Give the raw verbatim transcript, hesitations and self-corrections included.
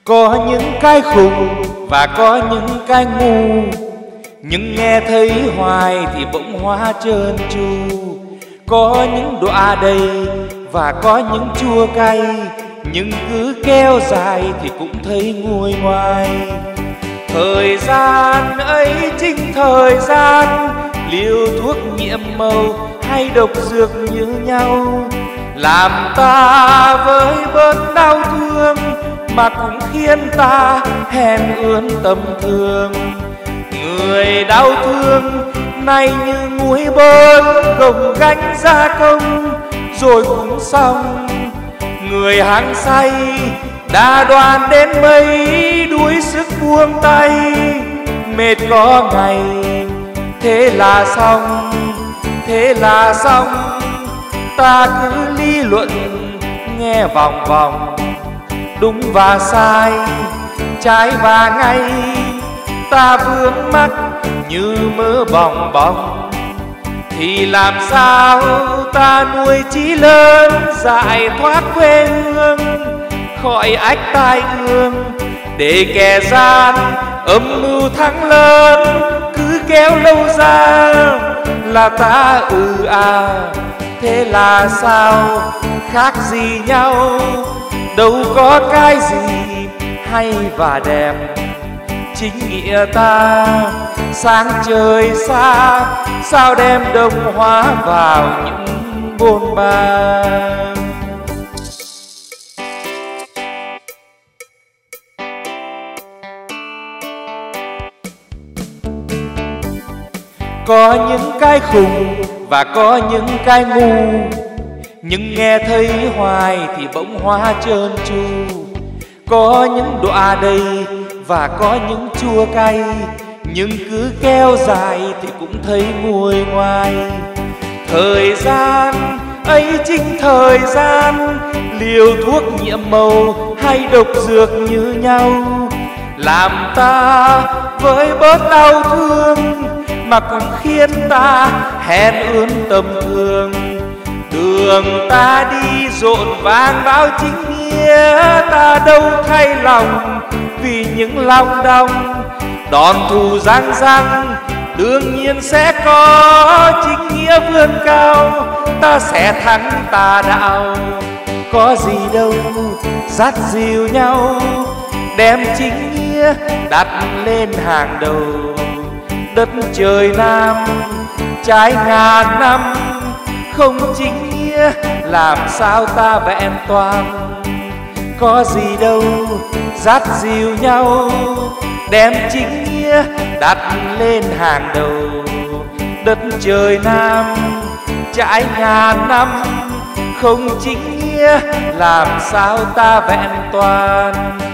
Có những cái khùng và có những cái ngu, nhưng nghe thấy hoài thì bỗng hóa trơn tru. Có những đọa đầy và có những chua cay, nhưng cứ kéo dài thì cũng thấy nguôi ngoai. Thời gian ấy chính thời gian, liều thuốc nhiệm màu hay độc dược như nhau, làm ta với bớt đau thương mà cũng khiến ta hèn ướn tâm thương. Người đau thương nay như nguội bớt gồng gánh gia công rồi cũng xong. Người hăng say đã đoan đến mấy đuối sức buông tay, mệt có ngày thế là xong, thế là xong. Ta cứ lý luận nghe vòng vòng, đúng và sai, trái và ngay. Ta vướng mắc như mớ bòng bóng, thì làm sao ta nuôi chí lớn giải thoát quê hương khỏi ách tai ương. Để kẻ gian âm mưu thắng lớn cứ kéo lâu ra là ta ừ à. Thế là sao khác gì nhau, đâu có cái gì hay và đẹp. Chính nghĩa ta sáng trời xa, sao đem đồng hóa vào những bôn ba. Có những cái khùng và có những cái ngu, nhưng nghe thấy hoài thì bỗng hóa trơn tru. Có những đọa đầy và có những chua cay, nhưng cứ kéo dài thì cũng thấy nguôi ngoai. Thời gian ấy chính thời gian, liều thuốc nhiệm màu hay độc dược như nhau, làm ta với bớt đau thương mà cũng khiến ta hèn ướn tâm thương. Đường ta đi rộn vang báo chính nghĩa, ta đâu thay lòng vì những lòng đong. Đòn thù giang răng đương nhiên sẽ có, chính nghĩa vươn cao ta sẽ thắng tà đạo. Có gì đâu dắt dìu nhau, đem chính nghĩa đặt lên hàng đầu. Đất trời Nam trái ngàn năm, không chính nghĩa làm sao ta vẹn toàn. Có gì đâu dắt dìu nhau, đem chính nghĩa đặt lên hàng đầu. Đất trời Nam trải ngàn năm, không chính nghĩa làm sao ta vẹn toàn.